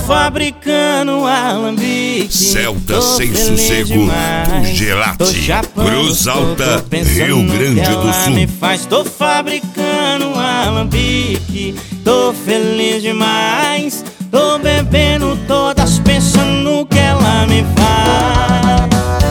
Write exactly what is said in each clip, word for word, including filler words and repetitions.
fabricando alambique. Celta Sem Sossego do Gelati, Cruz Alta, Rio Grande do Sul. Me faz, tô fabricando alambique. Tô feliz demais. Tô bebendo todas pensando no que ela me faz.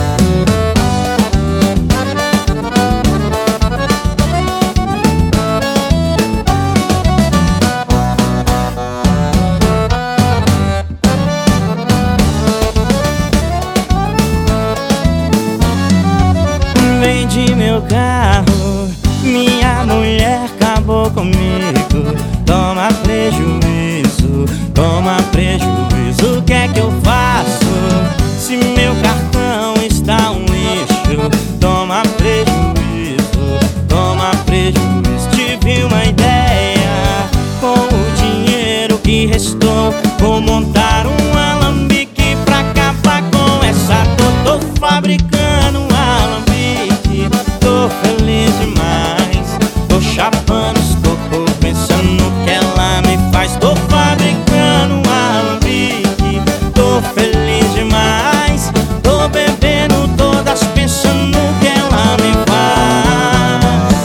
Vendi meu carro, minha mulher acabou comigo. Toma prejuízo, toma prejuízo. O que é que eu faço se meu cartão está um lixo? Toma prejuízo, toma prejuízo. Tive uma ideia, com o dinheiro que restou vou montar um alambique pra acabar com essa dor. Tô fabricando um alambique, tô feliz demais. Tô chapando os cocô, pensando no que ela me faz. Tô fabricando um alambique, tô feliz demais. Tô bebendo todas pensando no que ela me faz.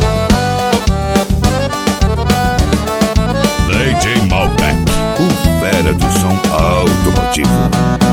D J Malbec, o fera do som automotivo.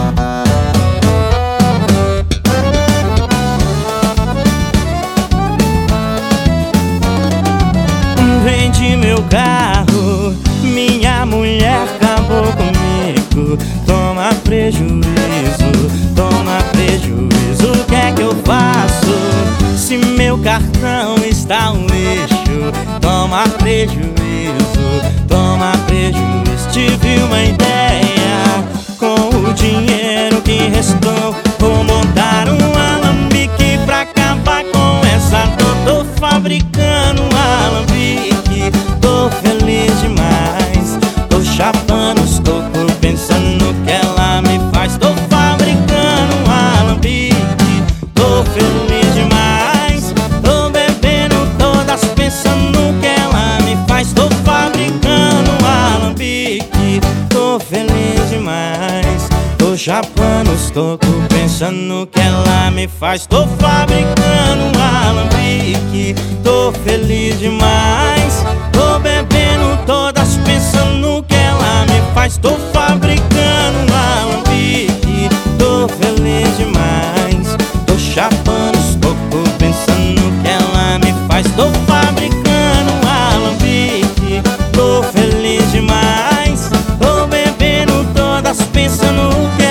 Vendi meu carro, minha mulher acabou comigo. Toma prejuízo, toma prejuízo. O que é que eu faço se meu cartão está um lixo? Toma prejuízo, toma prejuízo. Tive uma ideia, com o dinheiro que restou vou montar um alambique pra acabar com essa dor. Tô fabricando um alambique, tô feliz demais. Tô chapando os cocô, pensando no que ela me faz. Tô fabricando um alambique, tô feliz demais. Tô bebendo todas pensando no que ela me faz. Tô fabricando um alambique, tô feliz demais. Tô chapando os cocô, pensando no que ela me faz. Tô fabricando um alambique, tô feliz demais. Tô bebendo todas pensando no que ela me faz. Tô fabricando um alambique, tô feliz demais. Tô chapando os cocô, pensando no que ela me faz. Tô fabricando um alambique, tô feliz demais. Tô bebendo todas pensando no que